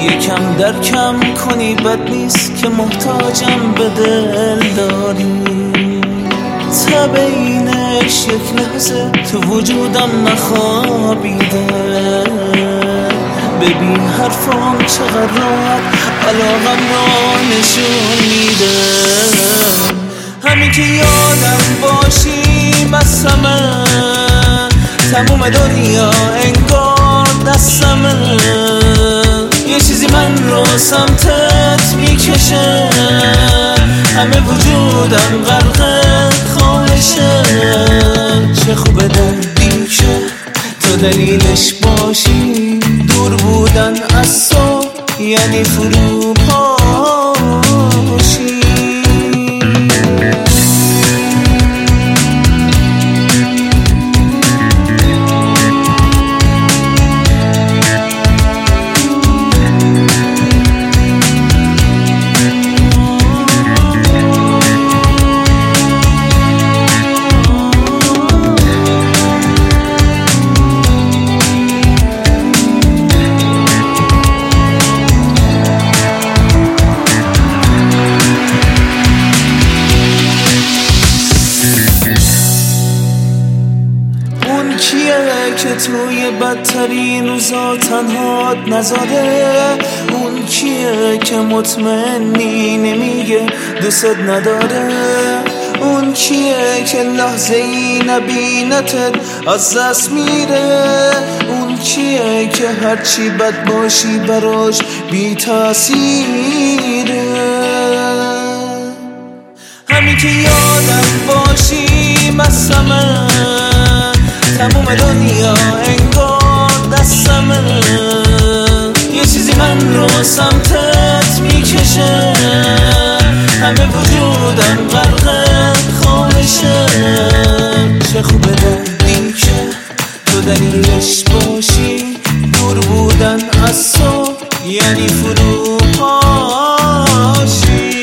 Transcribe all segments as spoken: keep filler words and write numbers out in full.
یکم درکم کنی بد نیست که محتاجم به دل داری. تبینش یک لحظه تو وجودم نخوابیده. ببین حرفام چقدر راحت علاقم را نشون میده. همین که یادم باشی بسمه، تموم دنیا انگار دستمه. یه چیزی من رو سمتت میکشه، همه وجودم غرق خواهشه. چه خوبه دردی که تو دلیلش باشی. دور بودن از تو یعنی فرو پاشی. که توی بدترین روزا تنهات نذاره. اون کیه که مطمئنی نمیگه دوست نداره. اون کیه که لحظه ای نبینتت از دست میره. اون کیه که هرچی بد باشی براش بی تأثیره. همین که یادم باشی مسمه، تموم دنیا انگار دستمه. یه چیزی من رو سمتت میکشه، همه وجودم غرق خواهشه. چه خوبه دردی که تو دلیلش باشی. دور بودن از تو یعنی فرو پاشی.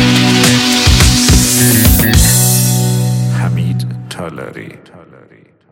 Tolleri.